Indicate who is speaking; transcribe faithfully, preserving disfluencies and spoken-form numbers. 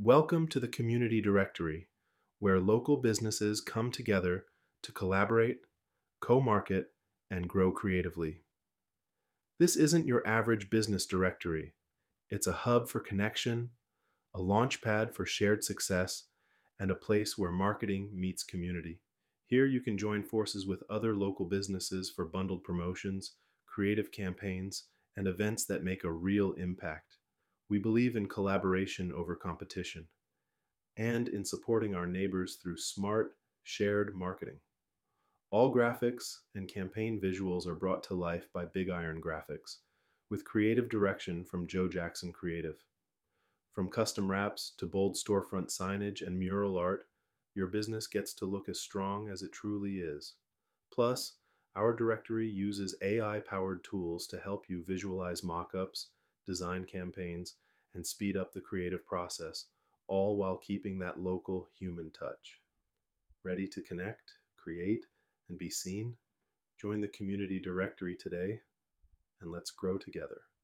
Speaker 1: Welcome to the Community Directory, where local businesses come together to collaborate, co market, and grow creatively. This isn't your average business directory, it's a hub for connection, a launchpad for shared success, and a place where marketing meets community. Here you can join forces with other local businesses for bundled promotions, creative campaigns, and events that make a real impact. We believe in collaboration over competition and in supporting our neighbors through smart, shared marketing. All graphics and campaign visuals are brought to life by Big Iron Graphics, with creative direction from Joe Jackson Creative. From custom wraps to bold storefront signage and mural art, your business gets to look as strong as it truly is. Plus, our directory uses A I powered tools to help you visualize mockups, design campaigns, and speed up the creative process, all while keeping that local human touch. Ready to connect, create, and be seen? Join the community directory today, and let's grow together.